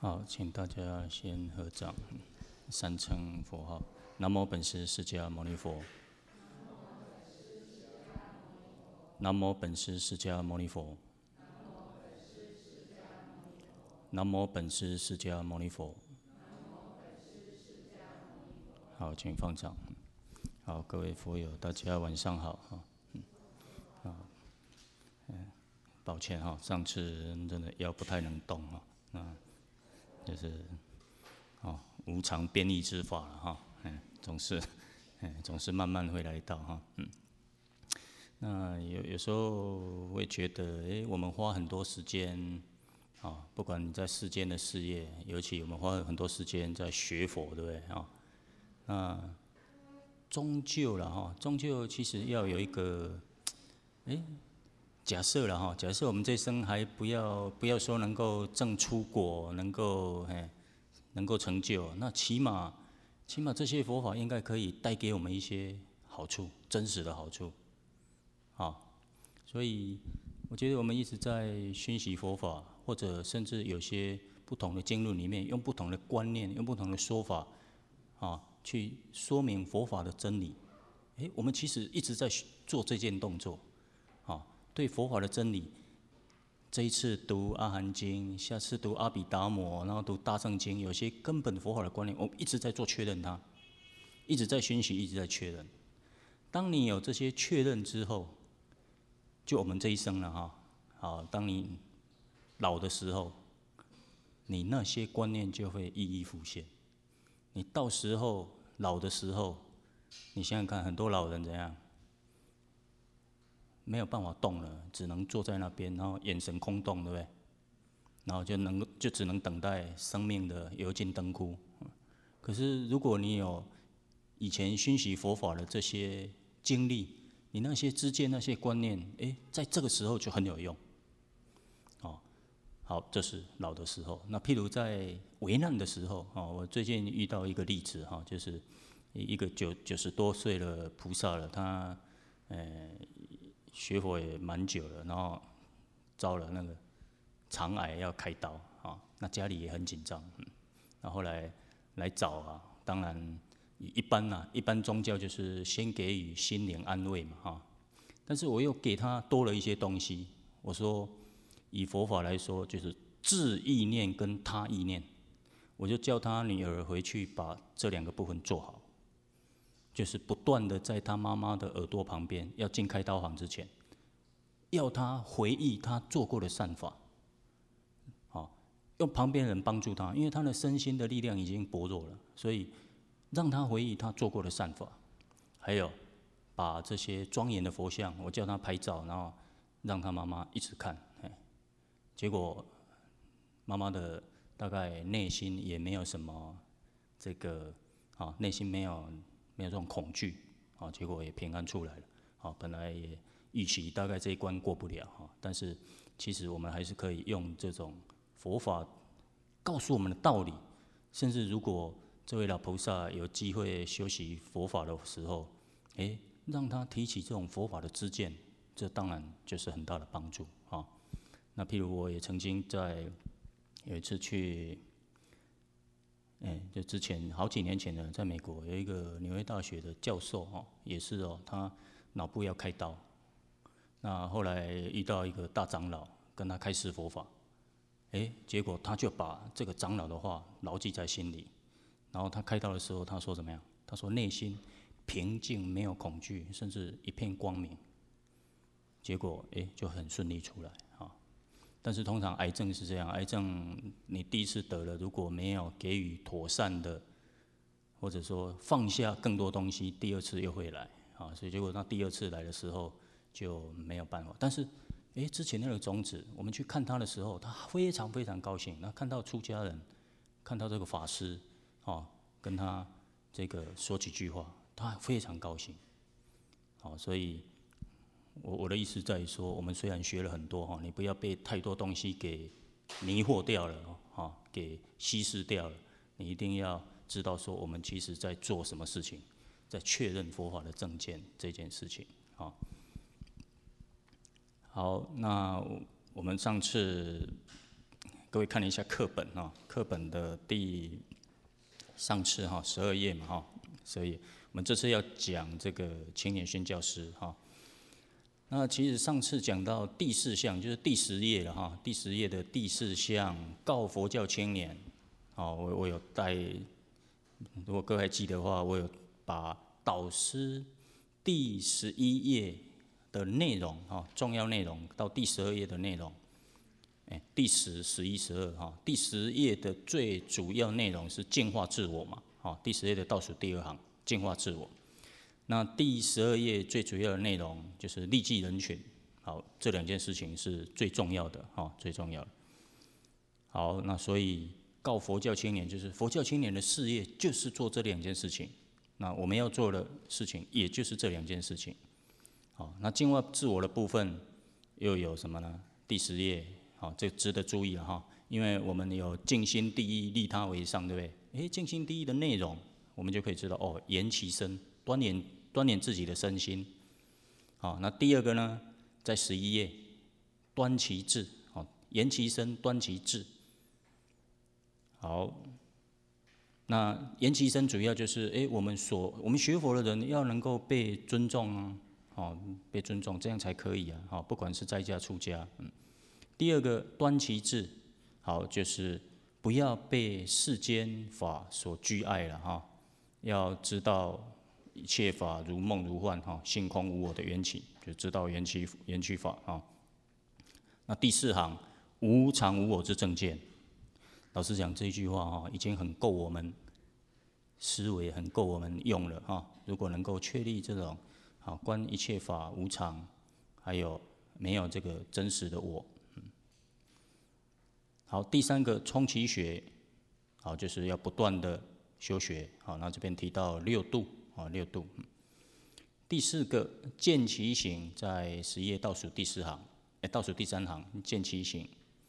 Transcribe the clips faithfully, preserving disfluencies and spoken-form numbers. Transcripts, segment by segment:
好，请大家先合掌，三称佛号：南无本师释迦牟尼佛。南无本师释迦牟尼佛。南无本师释迦牟尼佛。好，请放掌。好，各位佛友，大家晚上好。嗯，好，嗯，抱歉哈，上次真的腰不太能动哈，那就是哦无常变异之法了哈，嗯，总是，嗯，总是慢慢会来到哈，嗯。那有有时候会觉得，哎，我们花很多时间，啊，不管你在世间的事业，尤其我们花很多时间在学佛，对不对啊？那终究了哈，终究其实要有一个，哎，假设了哈，假设我们这生还不要不要说能够证出果，能够哎能够成就，那起码起码这些佛法应该可以带给我们一些好处，真实的好处。啊，所以我觉得我们一直在熏习佛法，或者甚至有些不同的经论里面，用不同的观念，用不同的说法，啊，去说明佛法的真理。哎，我们其实一直在做这件动作，啊，对佛法的真理。这一次读阿含经，下次读阿毗达摩，然后读大乘经，有些根本佛法的观念，我们一直在做确认它，一直在熏习，一直在确认。当你有这些确认之后，就我们这一生了哈，好，当你老的时候，你那些观念就会一一浮现。你到时候老的时候，你想想看，很多老人怎样，没有办法动了，只能坐在那边，然后眼神空洞，对不对？然后就能就只能等待生命的油尽灯枯。可是如果你有以前熏习佛法的这些经历，你那些知见、那些观念，哎，在这个时候就很有用。哦，好，这是老的时候。那譬如在危难的时候，哦，我最近遇到一个例子哈，就是一个九九十多岁的菩萨了，他呃学佛也蛮久了，然后遭了那个肠癌要开刀啊，那家里也很紧张，嗯，那后来来找啊，当然。一般呐、啊，一般宗教就是先给予心灵安慰嘛，哈。但是我又给他多了一些东西。我说，以佛法来说，就是自意念跟他意念。我就叫他女儿回去把这两个部分做好，就是不断的在他妈妈的耳朵旁边，要进开刀房之前，要他回忆他做过的善法，好，用旁边人帮助他，因为他的身心的力量已经薄弱了，所以。让他回忆他做过的善法，还有把这些庄严的佛像，我叫他拍照，然后让他妈妈一直看。结果妈妈的大概内心也没有什么这个啊，内心没有没有这种恐惧啊，结果也平安出来了。啊，本来也预期大概这一关过不了哈，但是其实我们还是可以用这种佛法告诉我们的道理，甚至如果这位老菩萨有机会修习佛法的时候，哎，让他提起这种佛法的知见，这当然就是很大的帮助啊。那譬如我也曾经在有一次去，哎，就之前好几年前呢，在美国有一个纽约大学的教授哦，也是哦，他脑部要开刀，那后来遇到一个大长老跟他开示佛法，哎，结果他就把这个长老的话牢记在心里。然后他开刀的时候，他说怎么样？他说内心平静，没有恐惧，甚至一片光明。结果哎，就很顺利出来啊。但是通常癌症是这样，癌症你第一次得了，如果没有给予妥善的，或者说放下更多东西，第二次又会来啊。所以结果他第二次来的时候就没有办法。但是哎，之前那个种子，我们去看他的时候，他非常非常高兴。那看到出家人，看到这个法师。哦，跟他这个说几句话，他非常高兴。好，所以我我的意思在于说，我们虽然学了很多哈，你不要被太多东西给迷惑掉了哈，给稀释掉了。你一定要知道说，我们其实在做什么事情，在确认佛法的正见这件事情。好，好，那我们上次各位看一下课本哈，课本的第上次哈十二页嘛哈，所以我们这次要讲这个青年宣教师哈。那其实上次讲到第四项，就是第十页了哈，第十页的第四项告佛教青年，好，我我有带，如果各位还记得的话，我有把导师第十一页的内容哈，重要内容到第十二页的内容，哎，第十、十一、十二哈，第十页的最主要内容是净化自我嘛，好，第十页的倒数第二行，净化自我。那第十二页最主要的内容就是利济人群，好，这两件事情是最重要的，哈，最重要的。好，那所以告佛教青年就是佛教青年的事业，就是做这两件事情。那我们要做的事情，也就是这两件事情。好，那净化自我的部分又有什么呢？第十页，好，这值得注意了哈，因为我们有尽心第一，利他为上，对不对？诶，尽心第一的内容，我们就可以知道哦，言其身。端严端严自己的身心，好，那第二个呢，在十一页，端其志，好，言其身，端其志，好，那言其身主要就是，哎，我们所我们学佛的人要能够被尊重啊，好，被尊重，这样才可以啊，好，不管是在家出家，嗯。第二个端其志，好，就是不要被世间法所拘碍了哈，要知道。一切法如梦如幻，哈，性空无我的缘起，就知道缘起缘起法啊。那第四行无常无我之正见，老实讲这一句话哈，已经很够我们思维，很够我们用了哈。如果能够确立这种好观一切法无常，还有没有这个真实的我，嗯。好，第三个冲其学，好，就是要不断的修学，好，那这边提到六度。啊，六度。第四个见其行，在十页倒数第四行，哎，倒数第三行，见其行。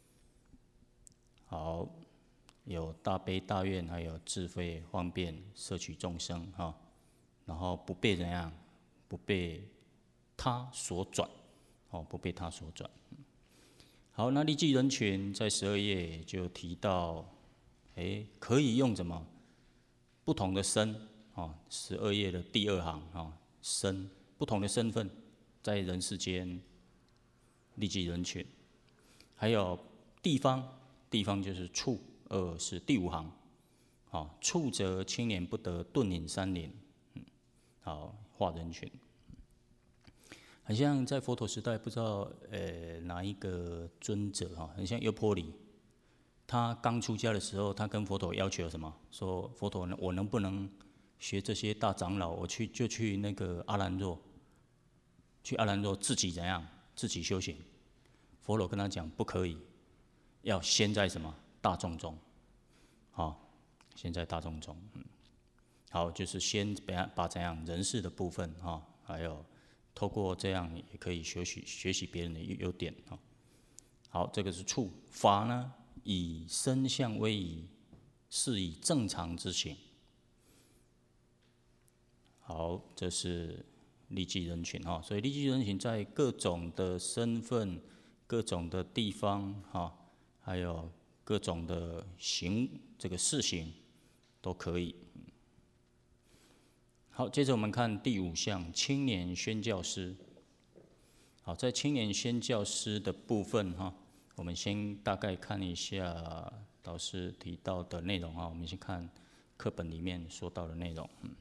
好，有大悲大愿，还有智慧方便，摄取众生哈。然后不被怎样，不被他所转，哦，不被他所转。好，那利济人群在十二页就提到，哎，可以用什么不同的身。啊，十二页的第二行啊，身不同的身份，在人世间利济人群，还有地方，地方就是处，二是第五行，啊，处则青年不得顿隐山林，嗯，好，化人群，很像在佛陀时代，不知道呃哪一个尊者哈，很像优婆离，他刚出家的时候，他跟佛陀要求什么？说佛陀，我能不能学这些大长老，我去就去那个阿兰若，去阿兰若自己怎样自己修行。佛陀跟他讲不可以，要先在什么大众中，好，先在大众中，嗯，好，就是先把把怎样人事的部分哈，还有透过这样也可以学习学习别人的优点哈。好，这个是处法呢，以身相为宜，是以正常之行。好，这是利济人群哈，所以利济人群在各种的身份、各种的地方哈，还有各种的行这个事行都可以。好，接着我们看第五项青年宣教师。好，在青年宣教师的部分哈，我们先大概看一下导师提到的内容哈，我们先看课本里面说到的内容。嗯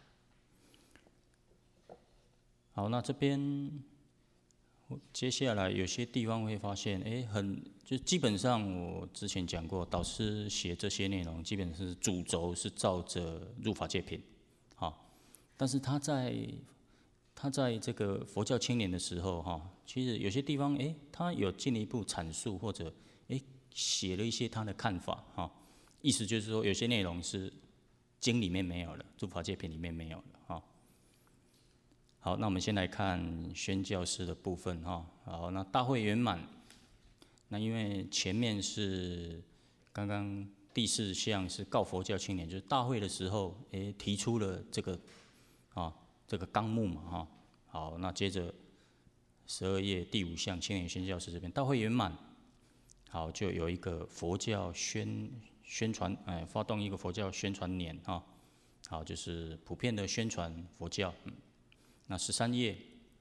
好，那这边接下来有些地方会发现，哎，很就基本上我之前讲过，导师写这些内容，基本是主轴是照着入法界品，好，但是他在他在这个佛教青年的时候，哈，其实有些地方，哎，他有进一步阐述或者哎写了一些他的看法，哈，意思就是说有些内容是经里面没有的，入法界品里面没有的，哈。好，那我们先来看宣教师的部分哈。好，那大会圆满，那因为前面是刚刚第四项是告佛教青年，就是大会的时候，诶提出了这个啊这个纲目嘛哈。好，那接着十二页第五项青年宣教师这边大会圆满， 好，就有一个佛教宣宣传，哎，发动一个佛教宣传年哈，好，就是普遍的宣传佛教。嗯，那十三页，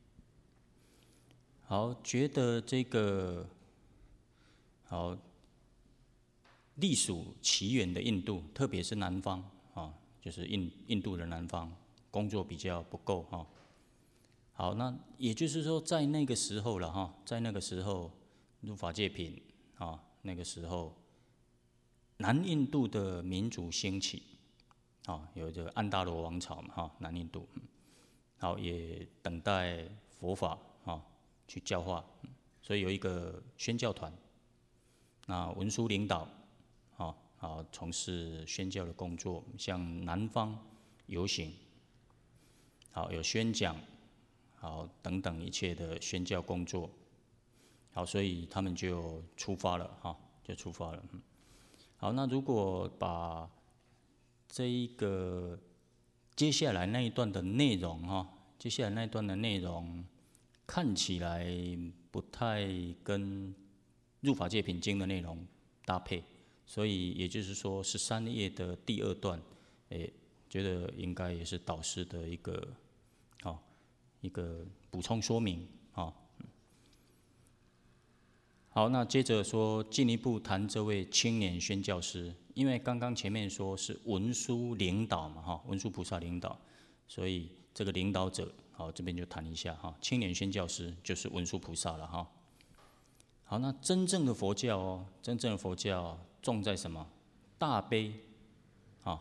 好，觉得这个好隶属起源的印度，特别是南方啊，就是印印度的南方，工作比较不够哈。好，那也就是说，在那个时候了哈，在那个时候，入法界品啊，那个时候，南印度的民族兴起，啊，有这个安达罗王朝嘛哈，南印度，好，也等待佛法啊去教化，所以有一个宣教团，那文殊领导，啊，好从事宣教的工作，向南方游行，好有宣讲。好，等等一切的宣教工作，好，所以他们就出发了哈，就出发了。好，那如果把这一个接下来那一段的内容哈，接下来那一段的内容看起来不太跟入法界品经的内容搭配，所以也就是说十三页的第二段，诶，觉得应该也是导师的一个好。一个补充说明，好，好，那接着说进一步谈这位青年宣教师，因为刚刚前面说是文殊领导嘛，哈，文殊菩萨领导，所以这个领导者，好，这边就谈一下哈，青年宣教师就是文殊菩萨了哈。好，那真正的佛教哦，真正的佛教重在什么？大悲，啊，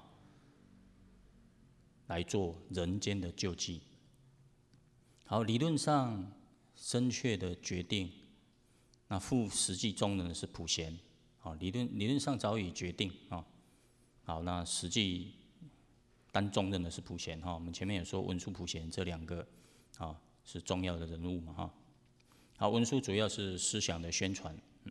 来做人间的救济。好，理论上深确的决定，那负实际中呢是普贤，好，理论理论上早已决定啊。好，那实际担重任的是普贤哈。我们前面有说文殊普贤这两个啊是重要的人物嘛哈。好，文殊主要是思想的宣传，嗯。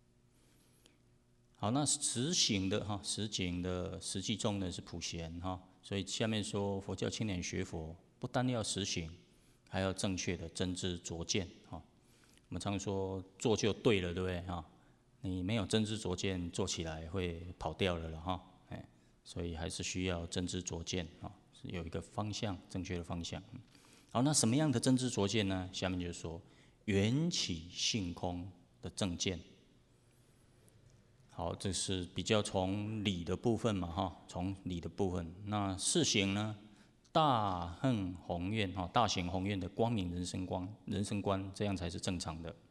好，那实行的哈，实行的实际重任是普贤哈。所以下面说佛教青年学佛，不单要实行。还要正确的真知灼见哈，我们常说做就对了，对不对哈？你没有真知灼见，做起来会跑掉了了哈，哎，所以还是需要真知灼见啊，是有一个方向，正确的方向。好，那什么样的真知灼见呢？下面就是说缘起性空的正见。好，这是比较从理的部分嘛哈，从理的部分。那事行呢？大恨宏愿哈，大行宏愿的光明人生观，人生观这样才是正常的。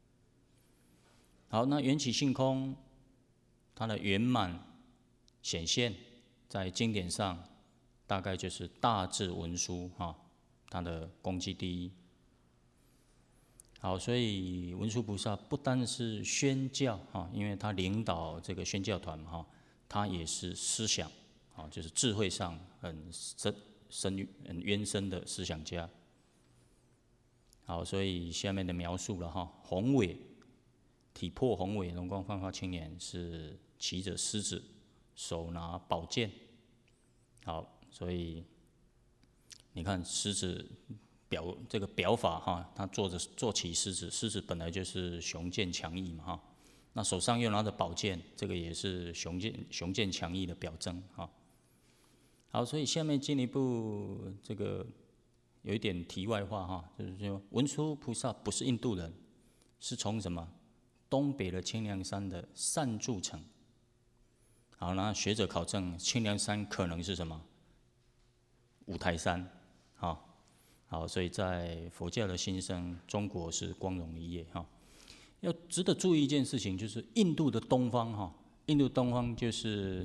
好，那缘起性空，它的圆满显现，在经典上大概就是大智文殊哈，它的功绩第一。好，所以文殊菩萨不单是宣教哈，因为他领导这个宣教团哈，他也是思想啊，就是智慧上很深。深很渊深的思想家，好，所以下面的描述了哈，宏伟体魄宏伟，容光焕发青年是骑着狮子，手拿宝剑，好，所以你看狮子表这个表法哈，他坐着坐骑狮子，狮子本来就是雄健强毅嘛哈，那手上又拿着宝剑，这个也是雄健雄健强毅的表征哈。好，所以下面进一步这个有一点题外话哈，就是说文殊菩萨不是印度人，是从什么东北的清凉山的善住城。好，那学者考证清凉山可能是什么？五台山，好，好，所以在佛教的兴盛，中国是光荣一页哈。要值得注意一件事情，就是印度的东方哈，印度东方就是，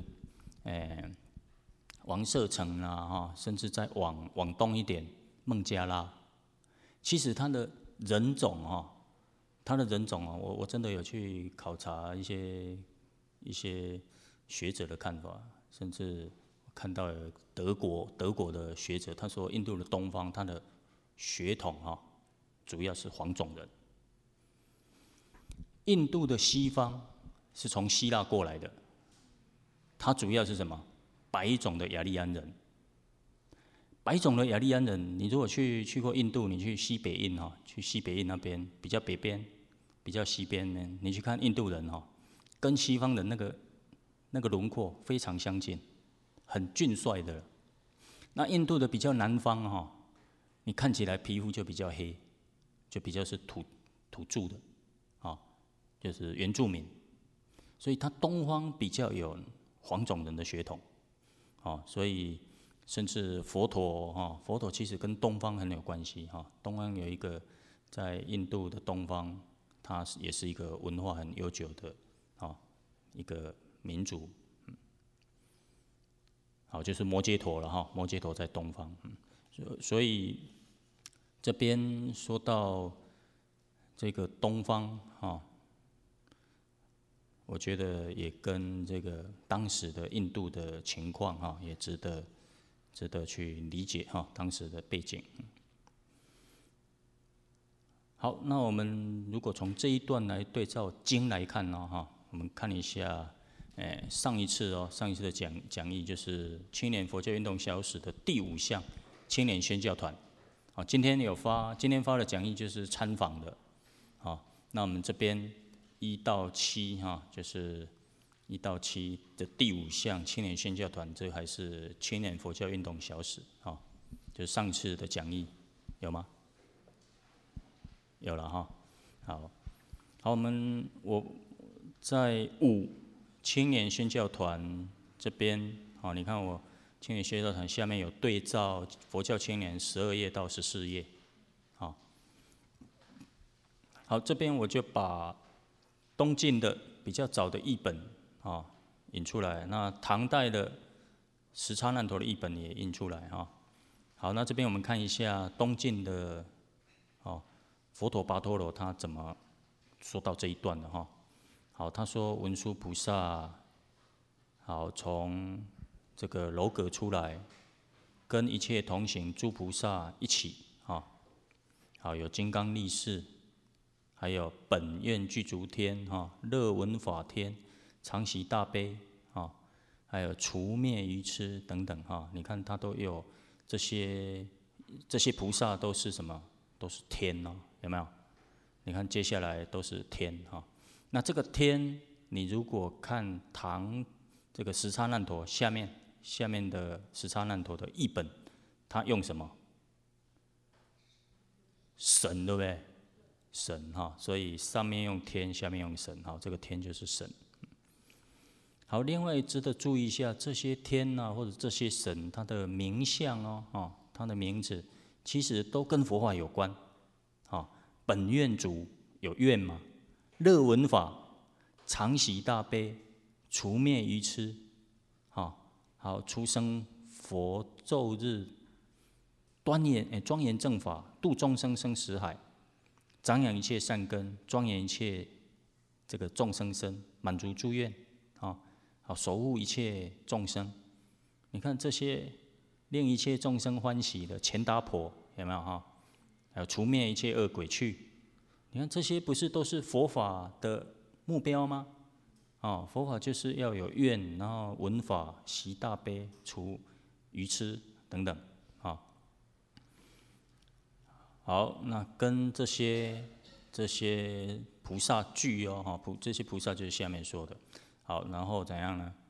诶。王舍城啊，哈，甚至再往往东一点，孟加拉，其实它的人种啊，它的人种啊，我我真的有去考察一些一些学者的看法，甚至看到有德国德国的学者，他说印度的东方，它的血统啊，主要是黄种人，印度的西方是从希腊过来的，它主要是什么？白种的雅利安人，白种的雅利安人，你如果去去过印度，你去西北印哈，去西北印那边比较北边， 比较西边呢，你去看印度人哈，跟西方人那个那个轮廓非常相近，很俊帅的。那印度的比较南方哈，你看起来皮肤就比较黑，就比较是土土著的，啊，就是原住民。所以它东方比较有黄种人的血统，啊，所以甚至佛陀哈，佛陀其实跟东方很有关系哈。东方有一个在印度的东方，它也是一个文化很悠久的啊一个民族，嗯，好，就是摩羯陀了哈，摩羯陀在东方，嗯，所以这边说到这个东方哈。我觉得也跟这个当时的印度的情况哈，也值得值得去理解哈，当时的背景。好，那我们如果从这一段来对照经来看呢哈，我们看一下，诶，上一次哦，上一次的讲讲义就是青年佛教运动小史的第五项青年宣教团。好，今天有发，今天发的讲义就是参访的。好，那我们这边。一到七哈，就是一到七的第五项青年宣教团，这还是青年佛教运动小史哈，就是上次的讲义有吗？有了哈，好，好，我们我在五青年宣教团这边，好，你看我青年宣教团下面有对照佛教青年十二页到十四页，好，好，这边我就把。东晋的比较早的译本啊引出来，那唐代的十叉难陀的译本也印出来哈。好，那这边我们看一下东晋的哦佛陀跋陀罗他怎么说到这一段的哈。好，他说文殊菩萨好从这个楼阁出来，跟一切同行诸菩萨一起啊，好有金刚力士。还有本愿具足天哈，乐闻法天，常喜大悲啊，还有除灭愚痴等等哈，你看它都有这些这些菩萨都是什么？都是天哦，有没有？你看接下来都是天哈。那这个天，你如果看唐这个十叉难陀下面下面的十叉难陀的译本，它用什么？神，对不对？神哈，所以上面用天，下面用神，好，这个天就是神。好，另外值得注意一下，这些天呐、啊，或者这些神，它的名相哦，哦，它的名字其实都跟佛法有关。哦，本愿主有愿嘛，乐闻法，常喜大悲，除灭愚痴，好，好，出生佛昼日，端严诶庄严正法，度众生生死海。长养一切善根，庄严一切这个众生身，满足诸愿，啊，好守护一切众生。你看这些令一切众生欢喜的钱达婆有没有哈？还有除灭一切恶鬼趣，你看这些不是都是佛法的目标吗？啊，佛法就是要有愿，然后闻法、习大悲、除愚痴等等，啊。好，那跟这些这些菩萨聚哦，哈菩这些菩萨就是下面说的。好，然后怎样呢？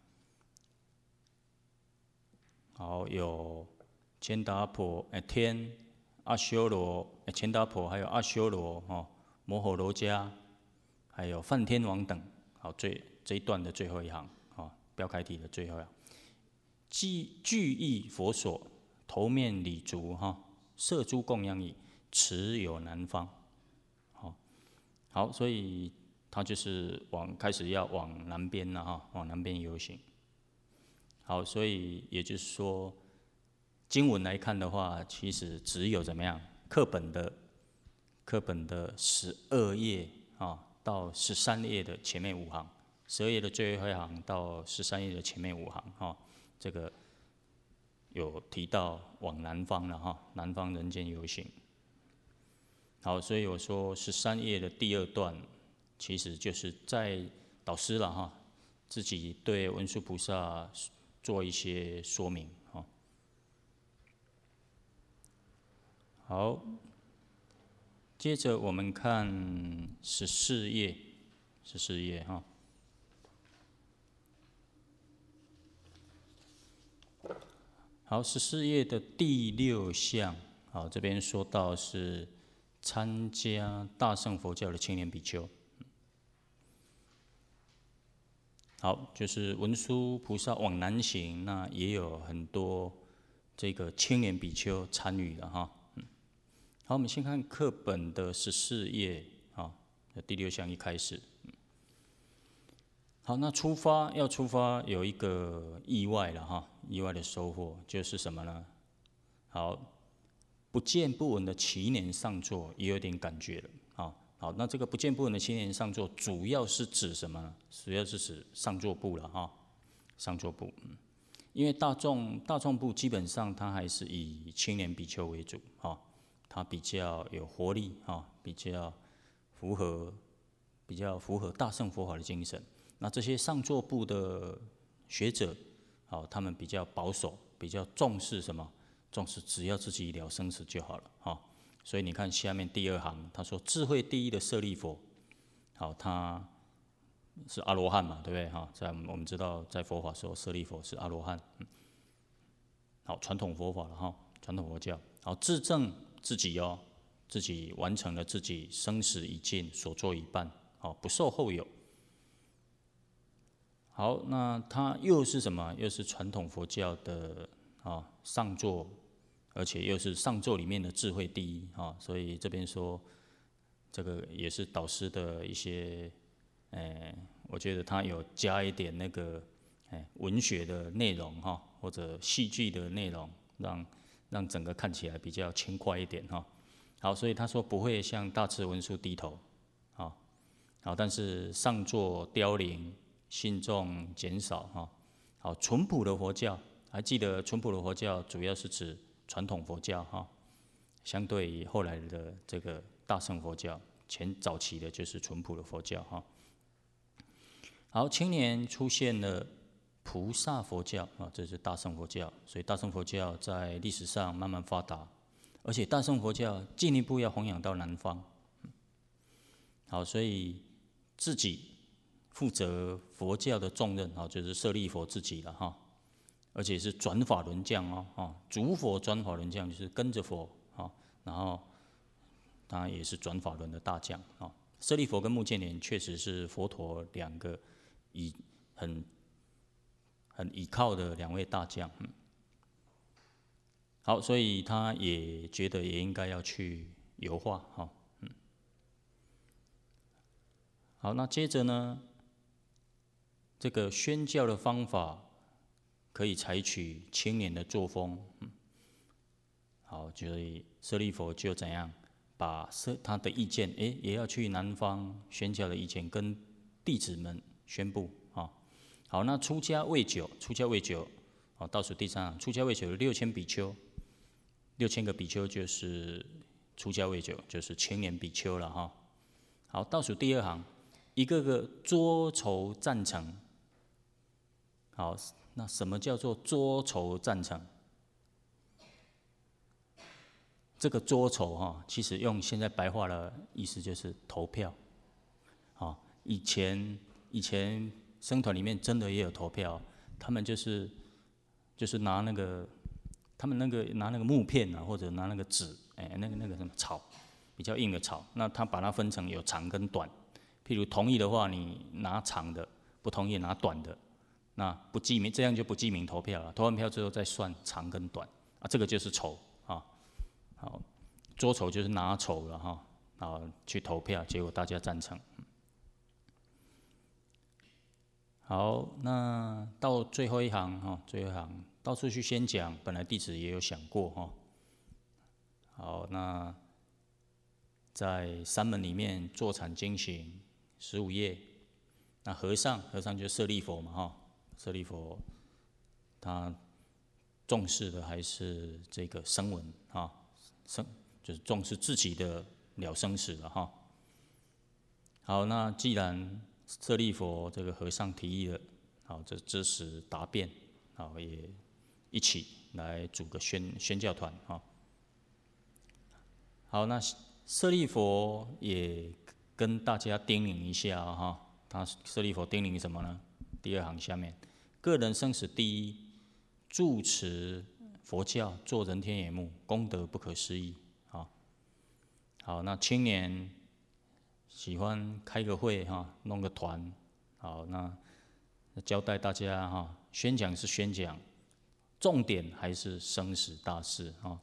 好，有钱达婆哎天阿修罗哎钱达婆，还有阿修罗哦摩诃罗迦，还有梵天王等。好，最这一段的最后一行啊，标楷体的最后一行，具具意佛所，头面礼足哈，摄诸供养已。持有南方，好，好，所以他就是往开始要往南边了哈，往南边游行。好，所以也就是说，经文来看的话，其实只有怎么样？课本的课本的十二页啊，到十三页的前面五行，十二页的最后一行到十三页的前面五行哈，这个有提到往南方了哈，南方人间游行。好，所以我说十三页的第二段，其实就是在导师了哈，自己对文殊菩萨做一些说明哈。好， 接着我们看十四页，十四页哈。好，十四页的第六项，好，这边说到是参加大乘佛教的青年比丘。好，就是文殊菩萨往南行，那也有很多这个青年比丘参与了哈。好，我们先看课本的十四页啊，第六项一开始。好，那出发要出发有一个意外了哈，意外的收获就是什么呢？好，不见不闻的祈年上座也有点感觉了。好，好，那这个不见不闻的祈年上座主要是指什么呢？主要是指上座部了哈，上座部。嗯，因为大众大众部基本上它还是以青年比丘为主哈。它比较有活力啊，比较符合比较符合大乘佛法的精神。那这些上座部的学者，好，他们比较保守，比较重视什么？重视只要自己了生死就好了啊。所以你看下面第二行，他说智慧第一的舍利弗，好，他是阿罗汉嘛，对不对哈？在我们知道在佛法时候，舍利弗是阿罗汉。嗯，好，传统佛法了哈，传统佛教。好，自证。自己哦，自己完成了自己生死已尽，所作已办，好，不受后有。好，那他又是什么？又是传统佛教的啊上座，而且又是上座里面的智慧第一啊，所以这边说这个也是导师的一些，哎，我觉得他有加一点那个哎文学的内容哈，或者戏剧的内容，让。让整个看起来比较轻快一点哈，好，所以他说不会向大智文殊低头，好，好，但是上座凋零，信众减少哈，好，淳朴的佛教，还记得淳朴的佛教主要是指传统佛教哈，相对于后来的这个大乘佛教，前早期的就是淳朴的佛教哈。好，青年出现了。菩萨佛教啊，这是大乘佛教，所以大乘佛教在历史上慢慢发达，而且大乘佛教进一步要弘扬到南方。好，所以自己负责佛教的重任啊，就是舍利弗自己了哈，而且是转法轮降哦，啊，主佛转法轮降就是跟着佛啊，然后当然也是转法轮的大将啊。舍利弗跟目犍连确实是佛陀两个以很。很倚靠的两位大将，嗯，好，所以他也觉得也应该要去游化，哈，嗯，好，那接着呢，这个宣教的方法可以采取青年的作风，嗯，好，所以舍利弗就怎样把舍他的意见，哎，也要去南方宣教的意见跟弟子们宣布。好，那出家未久，出家未久，好，倒数第三行，出家未久有六千比丘，六千个比丘就是出家未久，就是青年比丘了哈。好，倒数第二行，一个个桌筹赞成。好，那什么叫做桌筹赞成？这个桌筹哈，其实用现在白话的意思就是投票。好，以前以前。僧团里面真的也有投票，他们就是就是拿那个他们那个拿那个木片啊，或者拿那个纸，哎、欸，那个那个什么草，比较硬的草，那他把它分成有长跟短。譬如同意的话，你拿长的；不同意拿短的。那不记名，这样就不记名投票了。投完票之后再算长跟短啊，这个就是筹啊。好，桌筹就是拿筹了哈，然后去投票，结果大家赞成。好，那到最后一行哈，最后一行到处去宣讲，本来弟子也有想过哈。好，那在山门里面坐禅经行十五夜，那和尚和尚就是舍利弗嘛哈，舍利弗他重视的还是这个声闻啊，生就是重视自己的了生死了哈。好，那既然舍利弗这个和尚提议了，好，这支持答辩，好，也一起来组个宣宣教团哈。好，那舍利佛也跟大家叮咛一下哈，他舍利佛叮咛什么呢？第二行下面，个人生死第一，住持佛教，做人天眼目，功德不可思议。好，好，那青年喜欢开个会哈，弄个团，好，那交代大家哈，宣讲是宣讲，重点还是生死大事哈。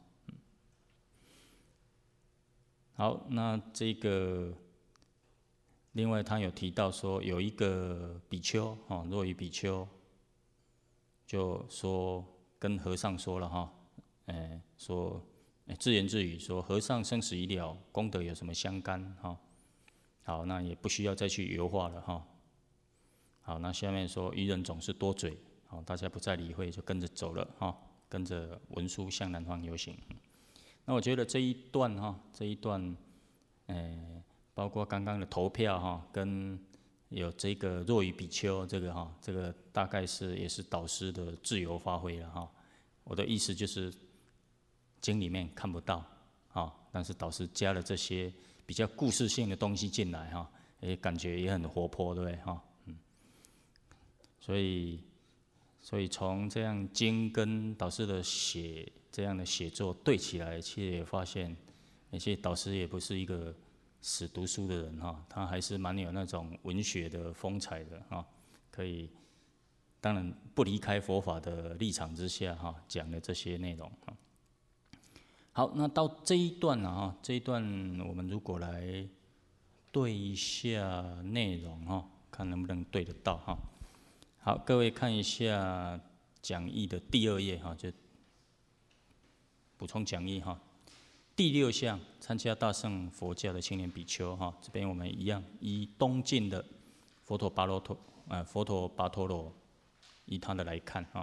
好，那这个另外他有提到说，有一个比丘哈，若于比丘，就说跟和尚说了哈，哎，说自言自语说，和尚生死已了，功德有什么相干哈？好，那也不需要再去油画了哈。好，那下面说，愚人总是多嘴，好，大家不再理会，就跟着走了哈，跟着文殊向南方游行。那我觉得这一段哈，这一段，呃，包括刚刚的投票哈，跟有这个若于比丘这个哈，这个大概是也是导师的自由发挥了哈。我的意思就是经里面看不到哈，但是导师加了这些比较故事性的东西进来哈，也感觉也很活泼，对不对哈？嗯，所以。所以从这样经跟导师的写这样的写作对起来，其实也发现，而且导师也不是一个死读书的人哈，他还是蛮有那种文学的风采的哈，可以，当然不离开佛法的立场之下哈，讲的这些内容哈。好，那到这一段呢哈，这一段我们如果来对一下内容哈，看能不能对得到哈。好，各位看一下讲义的第二页哈，就补充讲义哈。第六项，参加大乘佛教的青年比丘哈，这边我们一样以东晋的佛陀巴罗陀呃佛陀巴陀罗以他的来看哈。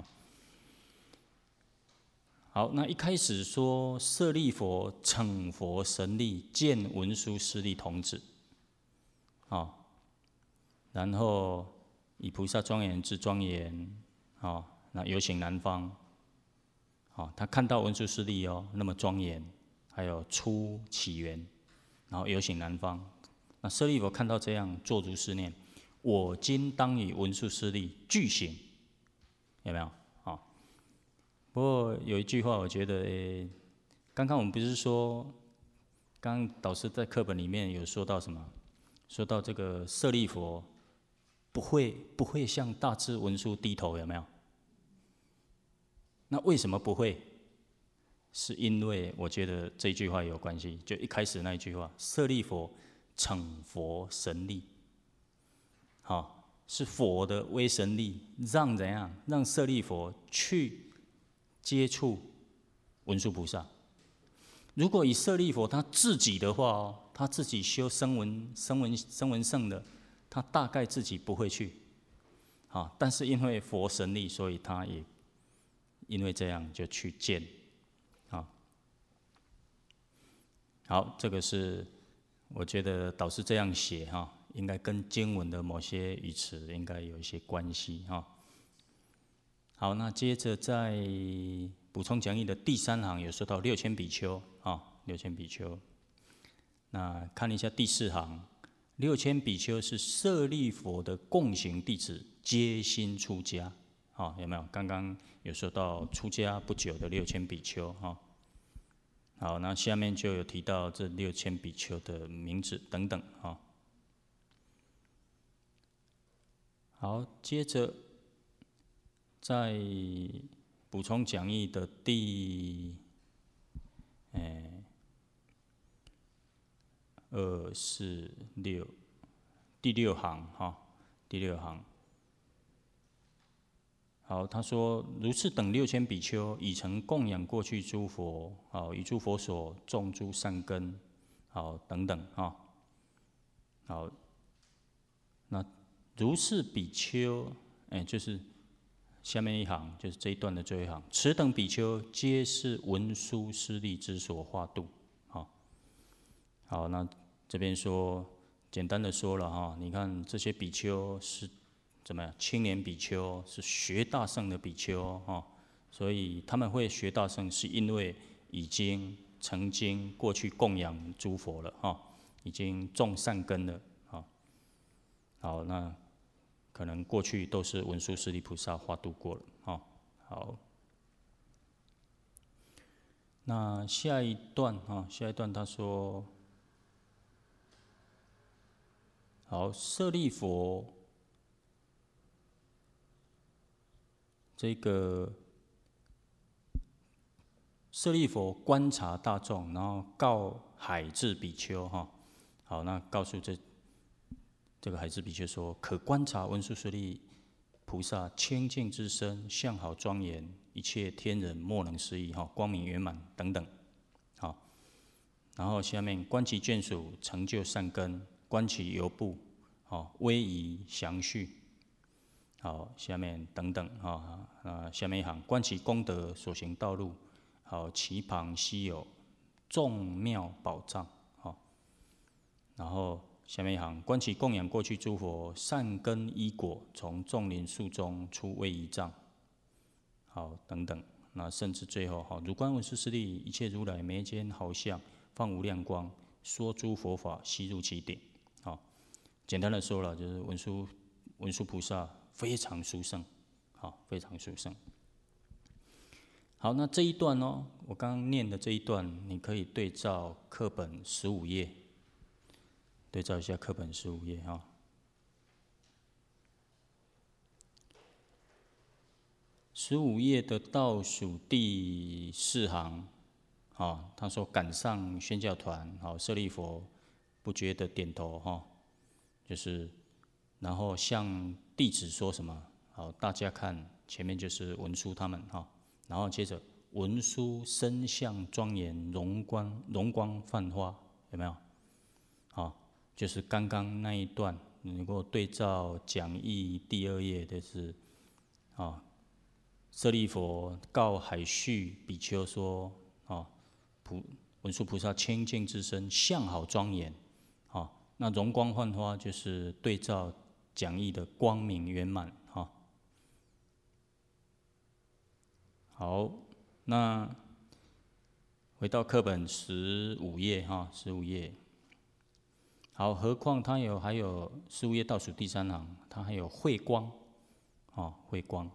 好，那一开始说舍利佛逞佛神力，见文殊师利童子，好，然后。以菩萨庄严之庄严，哦，那游行南方，哦，他看到文殊师利哦，那么庄严，还有出起源，然后游行南方。那舍利弗看到这样，作如是念：我今当与文殊师利俱行，有没有？哦，不过有一句话，我觉得，诶，刚刚我们不是说，刚刚导师在课本里面有说到什么？说到这个舍利弗。不会不会向大智文殊低头，有没有？那为什么不会？是因为我觉得这句话有关系，就一开始那一句话：舍利弗逞佛神力，好，是佛的威神力，让怎样？让舍利弗去接触文殊菩萨。如果以舍利弗他自己的话哦，他自己修声闻、声闻、声闻乘的。他大概自己不会去，好，但是因为佛神力，所以他也因为这样就去见，好，好，这个是我觉得导师这样写哈，应该跟经文的某些语词应该有一些关系哈。好，那接着在补充讲义的第三行有说到六千比丘啊，六千比丘，那看一下第四行。六千比丘是舍利弗的共行弟子，皆新出家，好，有没有？刚刚有说到出家不久的六千比丘，哈。好，那下面就有提到这六千比丘的名字等等，哈。好，接着在补充讲义的第，诶。二四六，第六行哈，第六行。好，他说如是等六千比丘，已曾供养过去诸佛，好，于诸佛所种诸善根，好等等哈。好，那如是比丘，哎、欸，就是下面一行，就是这一段的最后一行。此等比丘，皆是文殊师利之所化度，好，好那。这边说，简单的说了哈，你看这些比丘是怎么样？青年比丘是学大乘的比丘哈，所以他们会学大乘，是因为已经曾经过去供养诸佛了哈，已经种善根了啊。好，那可能过去都是文殊师利菩萨化度过了哈。好，那下一段哈，下一段他说，好，舍利佛这个。舍利佛观察大众，然后告海智比丘哈，好，那告诉这这个海智比丘说，可观察文殊师利菩萨清净之身，相好庄严，一切天人莫能思议哈，光明圆满等等，好，然后下面观其眷属成就善根，观其游步，好，威仪详叙，好，下面等等哈，啊，下面一行观其功德所行道路。好，其旁悉有众妙宝藏，好，然后下面一行，观其供养过去诸佛善根依果，从众林树中出位仪藏，好，等等，那甚至最后，好，如观文殊师利一切如来眉间好相，放无量光，说诸佛法，悉入其顶，好，简单的说了，就是文殊文殊菩萨非常殊胜，好，非常殊胜。好，那这一段哦，我刚刚念的这一段，你可以对照课本十五页，对照一下课本十五页哈。十五页的倒数第四行，啊，他说赶上宣教团，好，舍利佛不觉得点头哈，就是，然后向弟子说什么？好，大家看前面就是文殊他们哈。然后接着，文殊身相庄严，容光容光焕发，有没有？好，就是刚刚那一段，如果对照讲义第二页的是，啊，舍利佛告海绪比丘说，啊，菩文殊菩萨清净之身，相好庄严，啊，那容光焕发就是对照讲义的光明圆满，哈。好，那回到课本十五页哈，十五页。好，何况它有还有十五页倒数第三行，它还有慧光，啊，慧光。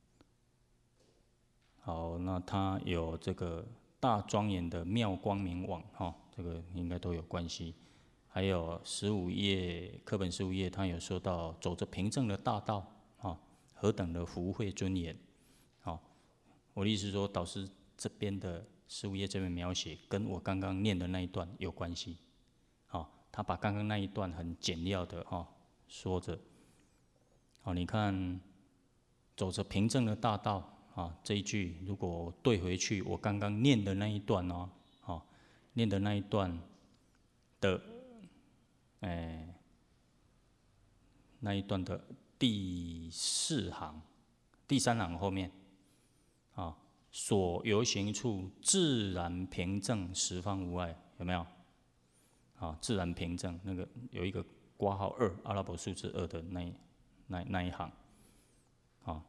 好，那它有这个大庄严的妙光明网哈，这个应该都有关系。还有十五页课本十五页，它有说到走着平正的大道啊，何等的福慧尊严。我的意思是说，导师这边的十五页这边描写，跟我刚刚念的那一段有关系。好，他把刚刚那一段很简要的哈说着。好，你看，走着平正的大道啊，这一句如果对回去我刚刚念的那一段哦，好，念的那一段的，哎，那一段的第四行、第三行后面。啊，所游行处自然平正，十方无碍，有没有？啊，自然平正，那个有一个括号二，阿拉伯数字二的那那那一行，啊，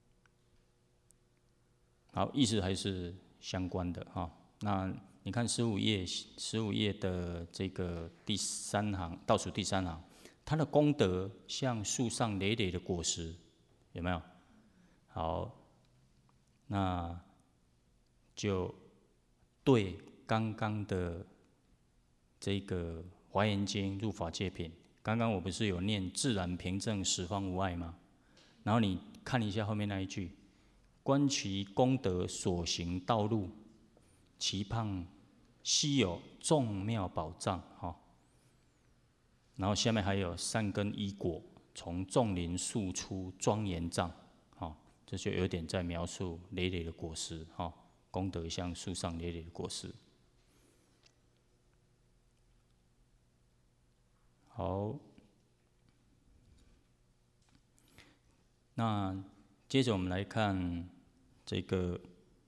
好，意思还是相关的哈。那你看十五页，十五页的这个第三行，倒数第三行，它的功德像树上累累的果实，有没有？好。那就对刚刚的这个《华严经》入法界品，刚刚我不是有念自然平正十方无碍吗？然后你看一下后面那一句，观其功德所行道路，其旁悉有众妙宝藏哈。然后下面还有善根依果，从众林树出庄严藏。这就有点在描述累累的果实，哈，功德像树上累累的果实。好，那接着我们来看这个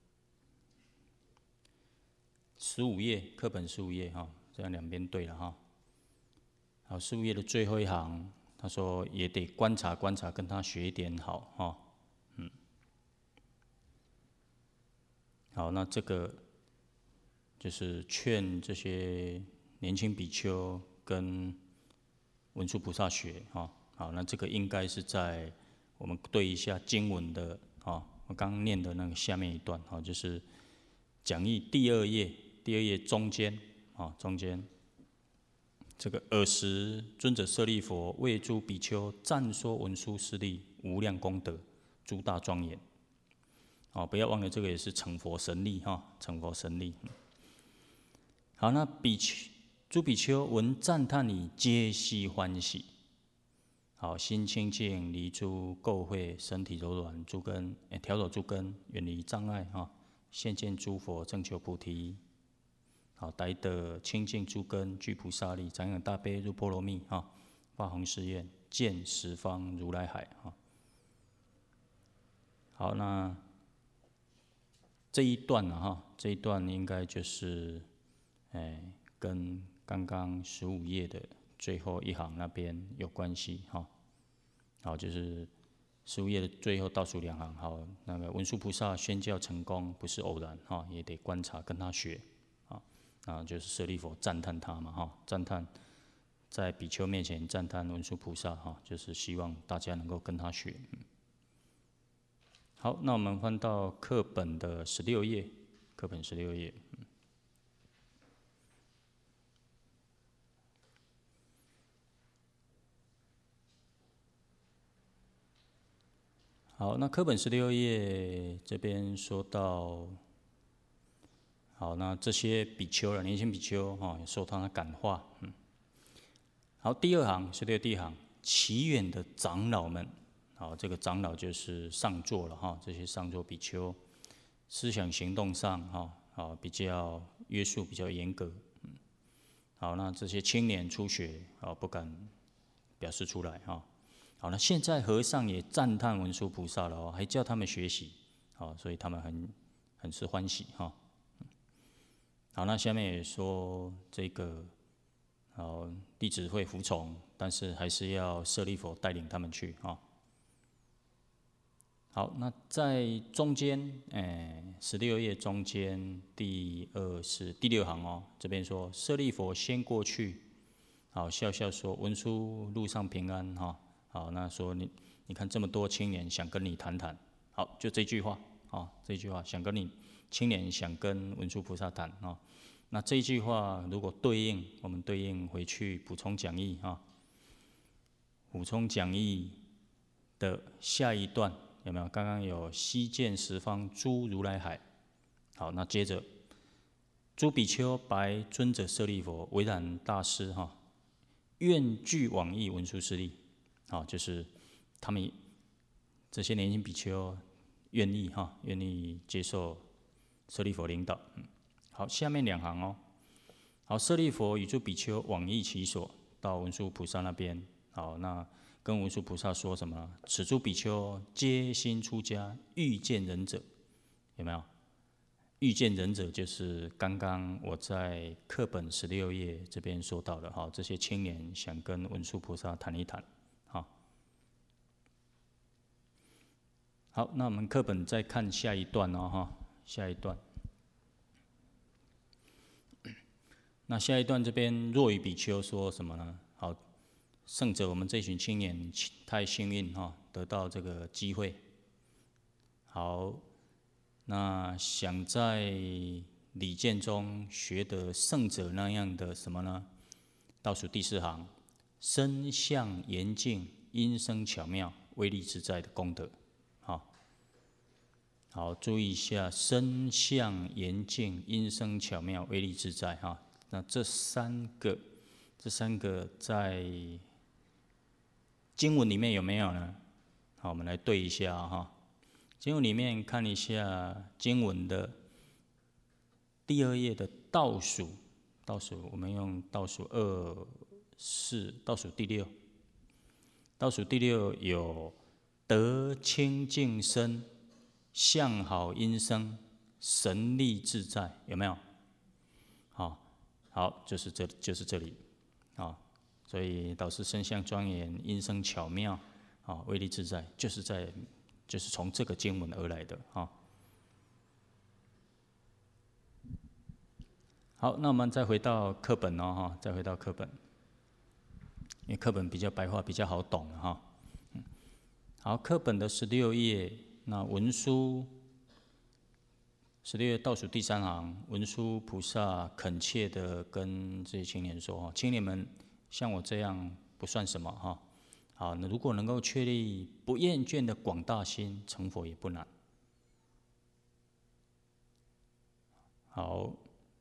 十五页课本十五页哈，这样两边对了哈。好，十五页的最后一行，他说也得观察观察，跟他学一点好哈。好，那这个就是劝这些年轻比丘跟文殊菩萨学哈。好，那这个应该是在我们对一下经文的啊，我刚刚念的那个下面一段啊，就是讲义第二页，第二页中间啊，中间这个尔时尊者舍利弗为诸比丘赞说文殊师利无量功德，诸大庄严。哦，不要忘了这个也是成佛神力哈，成佛神力。好，那比丘诸比丘闻赞叹已，皆悉欢喜。好，心清净，离诸垢秽，身体柔软，诸根诶调柔诸根，远离障碍哈，现见诸佛，正求菩提。好，逮得清净诸根，具菩萨力，长养大悲，入波罗蜜哈，发弘誓愿，见十方如来海哈。好，那这一段呢哈，这一段应该就是诶跟刚刚十五页的最后一行那边有关系哈。好，就是十五页的最后倒数两行。好，那个文殊菩萨宣教成功不是偶然哈，也得观察跟他学啊。啊，就是舍利弗赞叹他嘛哈，赞叹在比丘面前赞叹文殊菩萨哈，就是希望大家能够跟他学。嗯、好，那我们翻到课本的十六页，课本十六页。嗯好，那课本十六页这边说到，好，那这些比丘了，年轻比丘哈，受他的感化，嗯。好，第二行十六第一行，其远的长老们，好，这个长老就是上座了哈，这些上座比丘，思想行动上哈，好比较约束比较严格，嗯。好，那这些青年初学，啊不敢表示出来哈。好，那现在和尚也赞叹文殊菩萨了哦，还叫他们学习，好，所以他们很很是欢喜哈。好，那下面也说这个，好，弟子会服从，但是还是要舍利弗带领他们去哈。好，那在中间，诶，十六页中间第二是第六行哦，这边说舍利弗先过去，好，笑笑说文殊路上平安哈。好，那说你，你看这么多青年想跟你谈谈，好，就这句话，啊，这句话想跟你青年想跟文殊菩萨谈啊，那这句话如果对应，我们对应回去补充讲义啊，补充讲义的下一段有没有？刚刚有悉见十方诸如来海，好，那接着诸比丘白尊者舍利弗，为然大师哈，愿具往诣文殊师利。好，就是他们这些年轻比丘愿意哈，愿意接受舍利弗领导。嗯，好，下面两行哦。好，舍利弗与诸比丘往诣其所，到文殊菩萨那边。好，那跟文殊菩萨说什么？此诸比丘皆新出家，欲见仁者，有没有？欲见仁者就是刚刚我在课本十六页这边说到的哈，这些青年想跟文殊菩萨谈一谈。好，那我们课本再看下一段哦，哈，下一段。那下一段这边若与比丘说什么呢？好，圣者，我们这群青年太幸运哈，得到这个机会。好，那想在礼见中学得圣者那样的什么呢？倒数第四行，身相严净，音声巧妙，威力自在的功德。好，注意一下，身相严净，音声巧妙，威力自在哈。那这三个，这三个在经文里面有没有呢？好，我们来对一下哈。经文里面看一下经文的第二页的倒数，倒数我们用倒数二四，倒数第六，倒数第六有得清净身。相好音声，神力自在，有没有？好，好，就是这，就是这里，啊，所以导师身相庄严，音声巧妙，啊，威力自在，就是在，就是从这个经文而来的啊。 好，那我们再回到课本哦，哈，再回到课本，因为课本比较白话，比较好懂哈。嗯，好，课本的十六页，那文殊十六页倒数第三行，文殊菩萨恳切的跟这些青年说：哈，青年们，像我这样不算什么哈。好，那如果能够确立不厌倦的广大心，成佛也不难。好。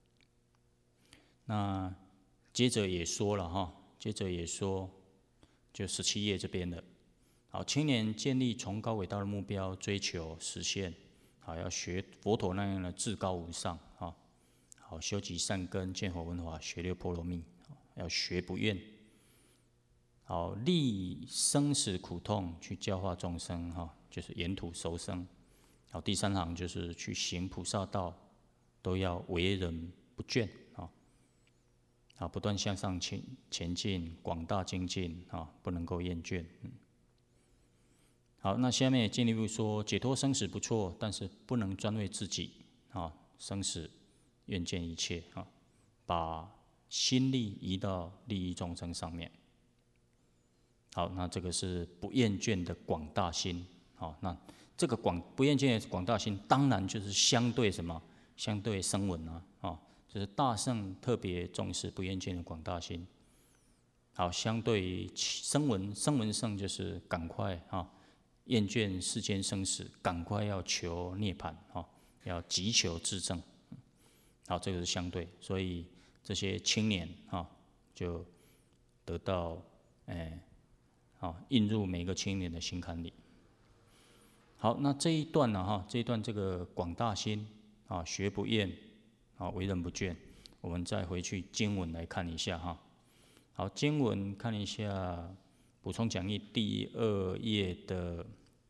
那接着也说了哈，接着也说，就十七页这边的，好，青年建立崇高伟大的目标，追求实现，好，要学佛陀那样的至高无上啊，好，修集善根，见佛闻法，学六波罗蜜，要学不厌，好，历生死苦痛去教化众生哈，就是沿途受生，好，第三行就是去行菩萨道，都要为人不倦啊。啊，不断向上前前进，广大精进啊，不能够厌倦。嗯，好，那下面也进一步说，解脱生死不错，但是不能专为自己啊，生死愿见一切啊，把心力移到利益众生上面。好，那这个是不厌倦的广大心。好，那这个广不厌倦的广大心，当然就是相对什么？相对声闻啊，啊。就是大圣特别重视不厌倦的广大心。好，相对于声闻，声闻圣就是赶快啊，厌倦世间生死，赶快要求涅槃啊，要急求自证。好，这个是相对，所以这些青年啊，就得到哎，好印入每个青年的心坎里。好，那这一段呢哈，这一段这个广大心啊，学不厌。好，为人不倦。我们再回去经文来看一下哈。好，经文看一下补充讲义第二页的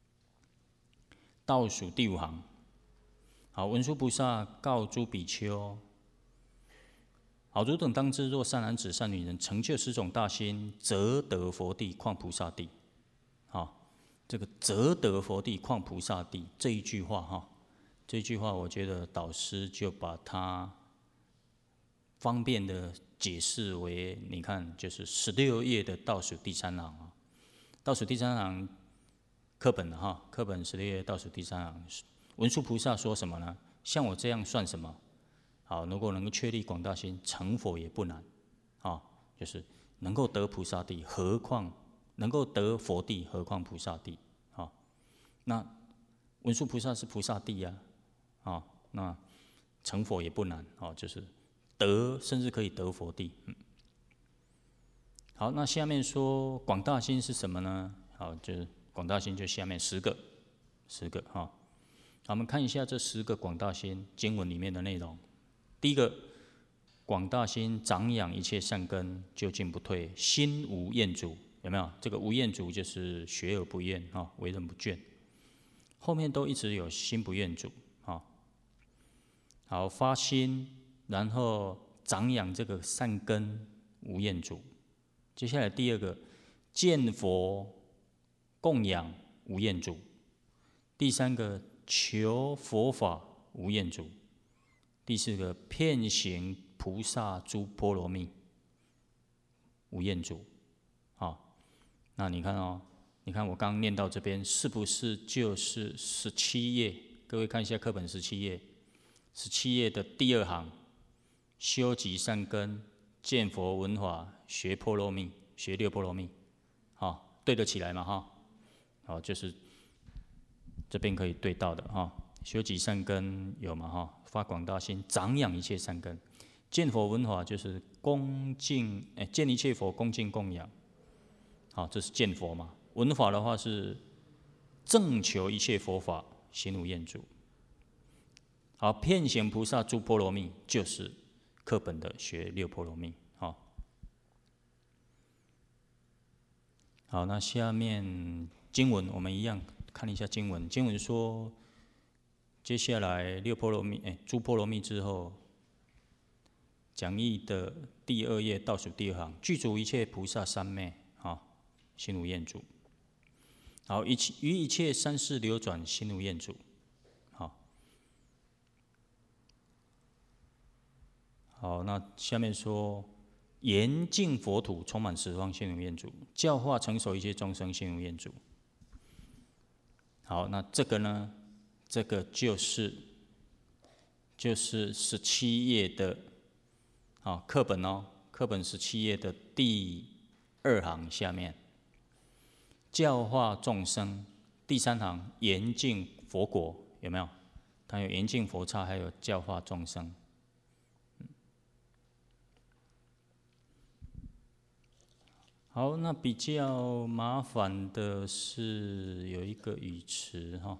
倒数第五行。好，文殊菩萨告诸比丘：好，汝等当知，若善男子、善女人成就十种大心，则得佛地，况菩萨地。好，这个则得佛地，况菩萨地这一句话哈。这句话，我觉得导师就把它方便的解释为，你看，就是十六页的倒数第三行啊。倒数第三行，课本的哈，课本十六页倒数第三行，文殊菩萨说什么呢？像我这样算什么？好，如果能够确立广大心，成佛也不难。啊，就是能够得菩萨地，何况能够得佛地，何况菩萨地？啊，那文殊菩萨是菩萨地呀。啊，那成佛也不难啊，就是得，甚至可以得佛地。嗯，好，那下面说广大心是什么呢？好，就是广大心就下面十个，十个哈。好，我们看一下这十个广大心经文里面的内容。第一个，广大心长养一切善根，究竟不退，心无厌足，有没有？这个无厌足就是学而不厌啊，为人不倦。后面都一直有心不厌足啊。好，发心，然后长养这个善根，无厌足。接下来第二个，见佛供养，无厌足。第三个，求佛法，无厌足。第四个，遍行菩萨诸波罗蜜，无厌足。好，那你看哦，你看我刚刚念到这边，是不是就是十七页？各位看一下课本十七页。十七页的第二行，修集善根，见佛闻法，学波罗蜜，学六波罗蜜，好，对得起来嘛哈？好，就是这边可以对到的哈。修集善根有嘛哈？发广大心，长养一切善根，见佛闻法就是恭敬，哎，见一切佛恭敬供养，好，这是见佛嘛。闻法的话是正求一切佛法，心无厌足。好，遍行菩萨诸波罗蜜，就是课本的学六波罗蜜。好，好，那下面经文我们一样看一下经文。经文说，接下来六波罗蜜，哎，诸波罗蜜之后，讲义的第二页倒数第二行，具足一切菩萨三昧，好，心无厌足。好，一切于一切三世流转，心无厌足。好， 好，那下面说，严净佛土，充满十方心如愿主，教化成熟一切众生心如愿主。好，那这个呢，这个就是就是十七页的，好课本哦，课本十七页的第二行下面，教化众生，第三行严净佛国，有没有？它有严净佛刹，还有教化众生。好，那比较麻烦的是有一个语词哈，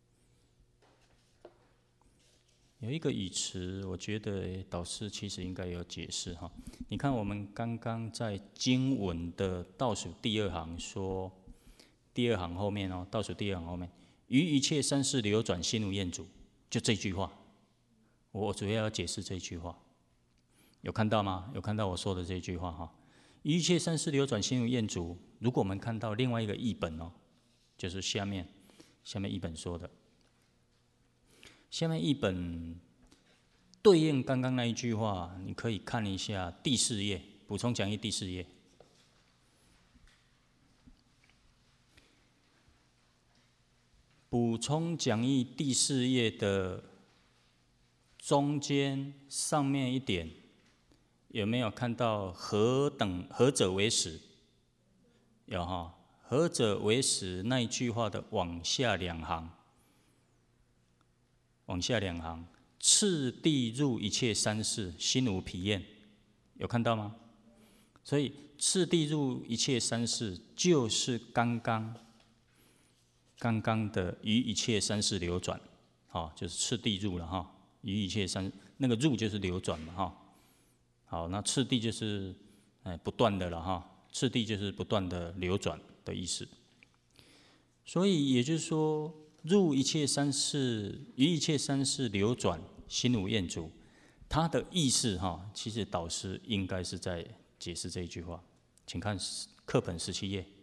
有一个语词，我觉得导师其实应该有解释哈。你看，我们刚刚在经文的倒数第二行说，第二行后面哦，倒数第二行后面，于一切三世流转，心如愿主，就这句话，我主要要解释这句话，有看到吗？有看到我说的这句话哈？一切三世流转，心如愿主。如果我们看到另外一个译本哦，就是下面下面译本说的，下面译本对应刚刚那一句话，你可以看一下第四页补充讲义第四页。补充讲义第四页的中间上面一点。有没有看到何等何者为始？有哈，何者为始那一句话的往下两行，往下两行，次第入一切三世，心无疲厌，有看到吗？所以次第入一切三世，就是刚刚刚刚的于一切三世流转，好，就是次第入了哈，于一切三那个入就是流转嘛哈。好，那次第就是，哎，不断的了哈。次第就是不断的流转的意思。所以也就是说，入一切三世，于一切三世流转，心如愿主。它的意思哈，其实导师应该是在解释这一句话，请看课本十七页。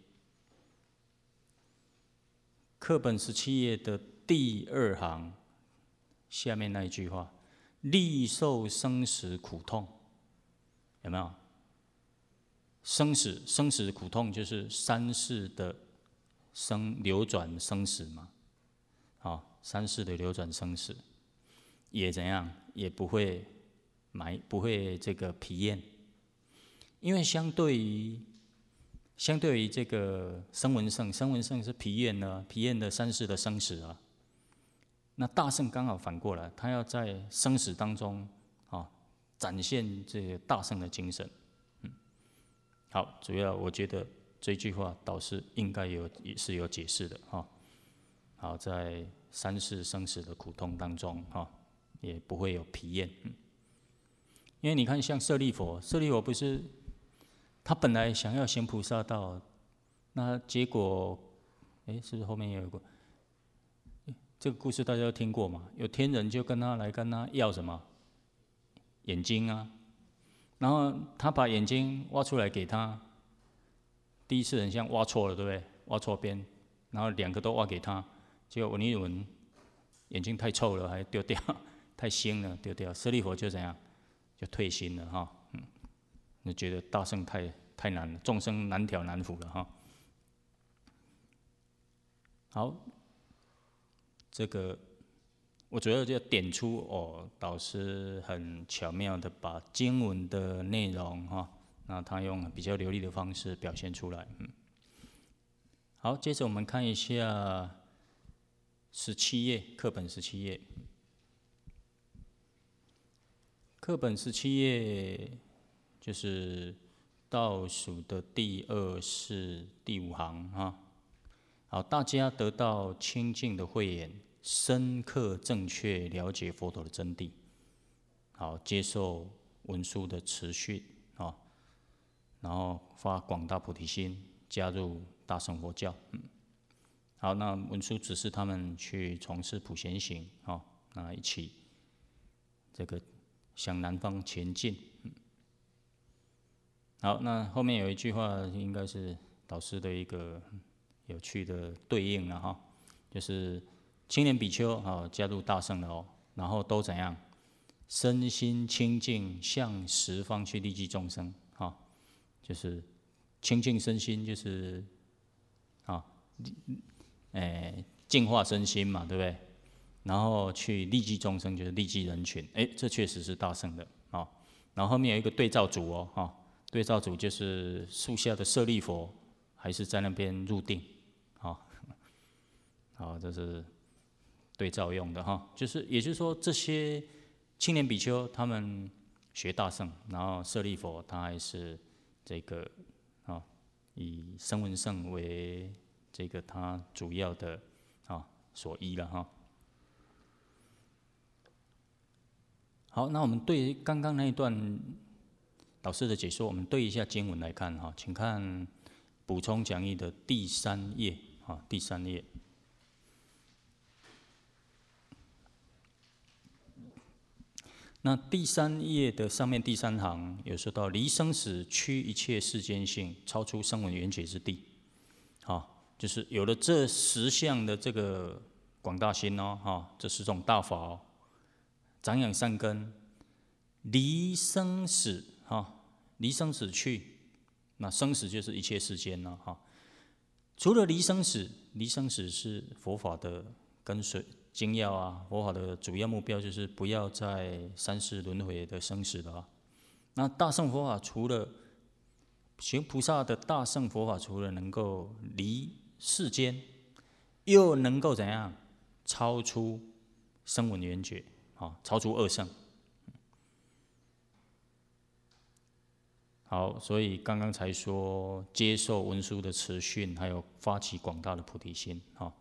课本十七页的第二行下面那一句话：历受生死苦痛。有没有？生死生死苦痛就是三世的生流转生死嘛，好，三世的流转生死，也怎样，也不会埋，不会这个疲厌，因为相对于相对于这个声闻圣，声闻圣是疲厌的，疲厌的三世的生死啊。那大圣刚好反过来，他要在生死当中啊。展现这个大圣的精神，嗯，好，主要我觉得这句话导师应该有也是有解释的哈。好，在三世生死的苦痛当中哈，也不会有疲厌，嗯，因为你看像舍利佛，舍利佛不是他本来想要行菩萨道，那结果，哎，是不是后面也有过？这个故事大家都听过嘛？有天人就跟他来跟他要什么？眼睛啊，然后他把眼睛挖出来给他，第一次很像挖错了，对不对？挖错边，然后两个都挖给他，结果闻一闻，眼睛太臭了，还丢掉，太腥了，丢掉。舍利弗就怎样，就退心了哈，嗯，就觉得大圣太太难了，众生难调难服了哈。好，这个。我主要就点出哦，导师很巧妙的把经文的内容哈，那他用比较流利的方式表现出来。嗯，好，接着我们看一下十七页，课本十七页，课本十七页就是倒数的第二是第五行哈。好，大家得到清净的慧眼。深刻正确了解佛陀的真谛，好，接受文殊的持续啊，然后发广大菩提心，加入大乘佛教。嗯，好，那文殊指示他们去从事普贤行，啊，那一起这个向南方前进。嗯，好，那后面有一句话应该是导师的一个有趣的对应了哈，就是。青年比丘啊，加入大乘了哦，然后都怎样？ 身心清净，向十方去利济众生。啊，就是清净身心，就是啊，诶，净化身心嘛，对不对？然后去利济众生，就是利济人群。哎，这确实是大圣的啊。然后后面有一个对照组哦，哈，对照组就是树下的舍利佛，还是在那边入定，啊，好，这是对照用的哈。就是也就是说，这些青年比丘他们学大乘，然后舍利佛他还是这个啊，以声闻乘为这个他主要的啊所依了哈。好，那我们对刚刚那一段导师的解说，我们对一下经文来看哈，请看补充讲义的第三页啊，第三页。那第三页的上面第三行有说到离生死趋一切世间性，超出声闻缘觉之地。好，就是有了这十项的这个广大心哦，哈，这十种大法哦。长养善根，离生死哈，离生死去，那生死就是一切世间了哈。除了离生死，离生死是佛法的跟随精要啊，佛法的主要目标就是不要在三世轮回的生死了啊。那大乘佛法除了行菩萨的大乘佛法，除了能够离世间，又能够怎样超出声闻缘觉。好，超出二乘。好，所以刚刚才说接受文殊的持训，还有发起广大的菩提心。好，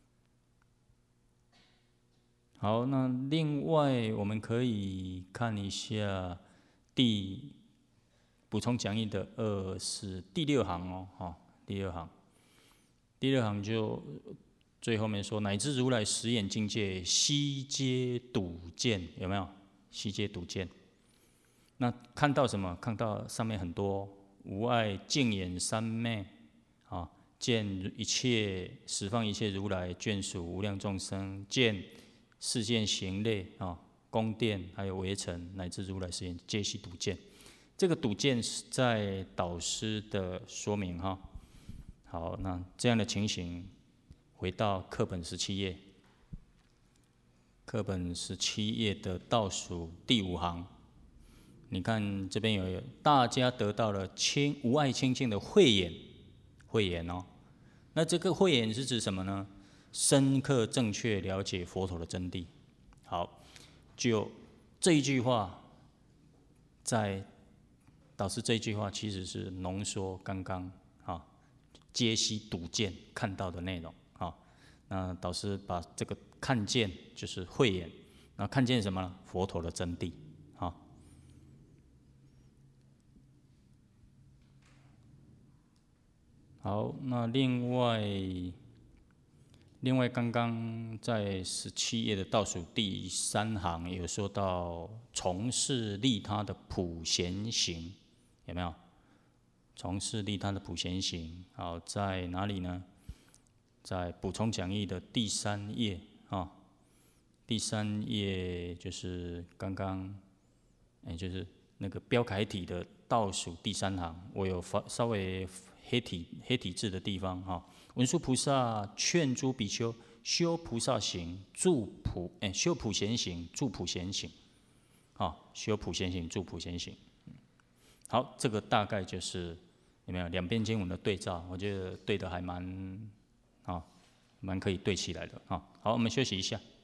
好，那另外我们可以看一下第补充讲义的二是第六行哦，哈，第六行，第六行就。最后面说，乃至如来十眼境界，悉皆睹见，有没有？悉皆睹见。那看到什么？看到上面很多无碍净眼三昧啊，见一切十方一切如来眷属无量众生，见世间行类啊，宫殿还有围城，乃至如来十眼，皆悉睹见。这个睹见是在导师的说明哈。好，那这样的情形。回到课本十七页，课本十七页的倒数第五行，你看这边有大家得到了清无碍清净的慧眼，慧眼哦。那这个慧眼是指什么呢？深刻正确了解佛陀的真谛。好，就这一句话，在导师这一句话其实是浓缩刚刚啊皆悉睹见看到的内容。那导师把这个看见就是慧眼，那看见什么呢？佛陀的真谛，好。好，那另外，另外刚刚在十七页的倒数第三行有说到从事利他的普贤行，有没有？从事利他的普贤行，好，在哪里呢？在补充讲义的第三页啊，第三页就是刚刚，哎，就是那个标楷体的倒数第三行，我有发稍微黑体黑体字的地方哈。文殊菩萨劝诸比丘修菩萨行，住普哎修普贤行，住普贤行，啊，修普贤行，住普贤行。好，这个大概就是有没有两边经文的对照？我觉得对的还蛮。啊，蛮可以对起来的啊。好，我们休息一下。